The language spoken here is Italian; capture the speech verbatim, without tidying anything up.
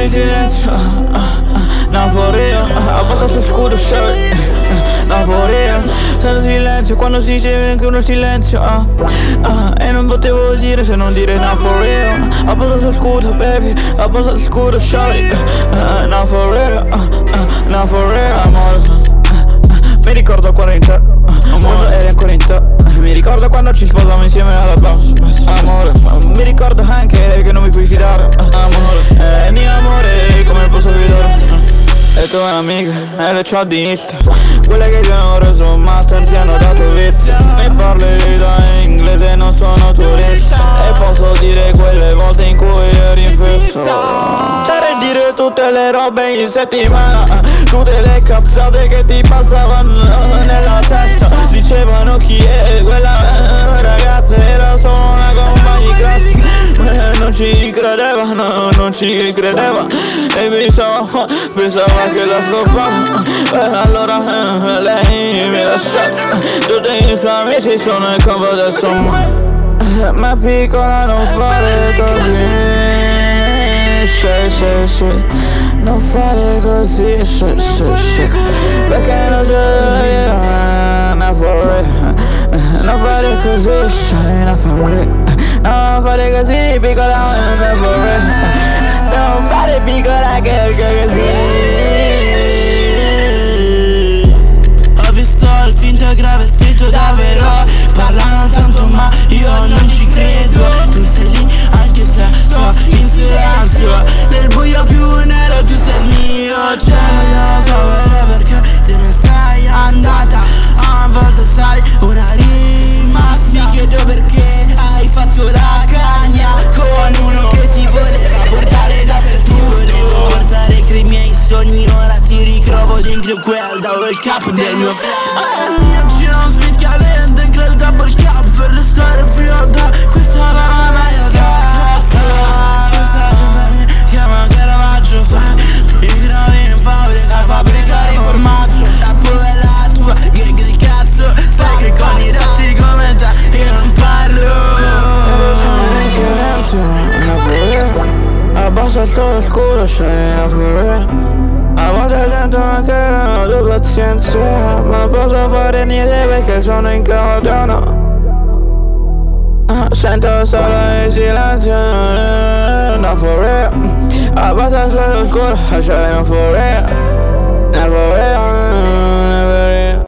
in silenzio, uh, uh, uh, no for real, uh, abbassa sul scudo, shawty, uh, no for real. Senza silenzio quando si deve anche uno silenzio, uh, uh, e non potevo dire se non dire no for real. Abbassa sul scudo, baby, abbassa sul scudo, shawty, uh, uh, no for real, uh, uh, no for real, amore. Mi ricordo quaranta, uh, quando eri ancora in te. Mi ricordo quando ci sposavamo insieme alla boss, amore. Mi ricordo anche che non mi puoi fidare, amore. E mio amore, come posso fidare? E tu è un'amica, e le c'ho di Insta, quelle che ti hanno reso matta e ti hanno dato vizio. Mi parli da inglese, non sono turista, e posso dire quelle volte in cui eri in festa. Potrei dire tutte le robe in settimana, tutte le cazzate che ti passavano nella testa. Dicevano chi è quella ragazza, era solo una compagna di classe. Non ci credeva, no, non ci credeva, e pensava, pensava che la stoppava. Allora eh, lei mi ha lasciato, tutti i suoi amici sono in campo del sommo. Ma piccola non fare così, sì, sì, sì. Non fare così, sì, sì, sì. Perché non c'è una for non fare così, sì, una for non fare così, piccola, una for non fare piccola che così. Ho visto il finto e grave scritto davvero, parlano tanto ma io non ci credo. Tu sei lì anche se sto in silenzio, nel buio più nero tu sei il mio cielo. Sapere perché te ne sei andata, a volte sai una rima. Mi chiedo perché hai fatto la cagna con uno che ti voleva portare dappertutto. Volevo portare che i miei sogni, ora ti ritrovo dentro quel double cup del mio. Oggi non fischia lenta in quel double cup per restare frio da questa paranoia. Questa gente mi chiama che ravaggio fa, i gravi in fabbrica, fabbrica di formaggio. La pure è la tua gag di cazzo, sai che con i ratti come te io non parlo. In silenzio, una for abbassa solo scuro, sei una for. A volte sento anche la tua pazienza, ma non posso fare niente perché sono in catena. Sento solo il silenzio, una for real. Abbassa solo scuro, sei una for real, una for real.